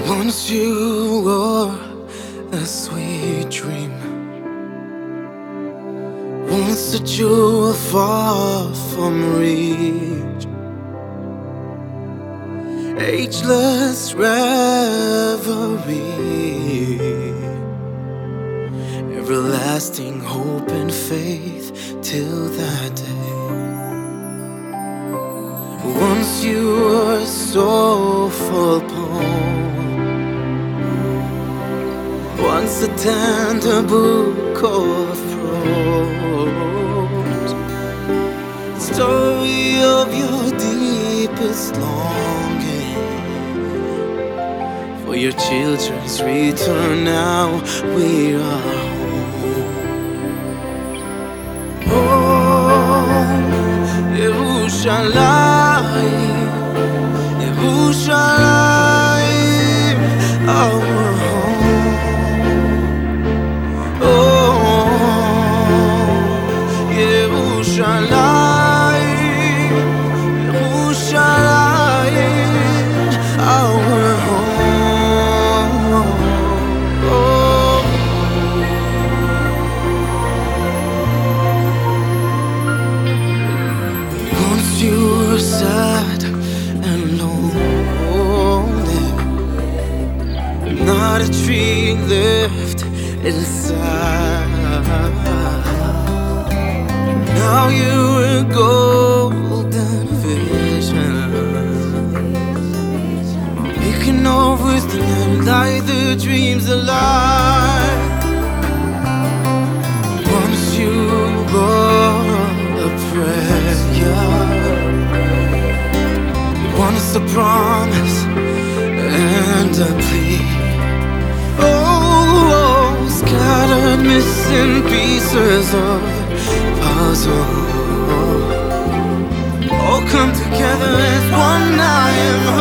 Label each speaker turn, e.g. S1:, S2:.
S1: Once you were a sweet dream, once that you were far from reach, ageless reverie, everlasting hope and faith till that day. Once you were so full blown, once a tender book of prose, story of your deepest longing for your children's return. Now we are home. Oh, Yerushalayim, Yerushalayim, our home. Yerushalayim, Yerushalayim, our home. Once you were sad and lonely, not a tree left inside. Now you're a golden vision, making everything and light the dreams alive. Once you were a prayer, once a promise and a plea. Oh, scattered missing pieces of puzzle, all come together as one. I am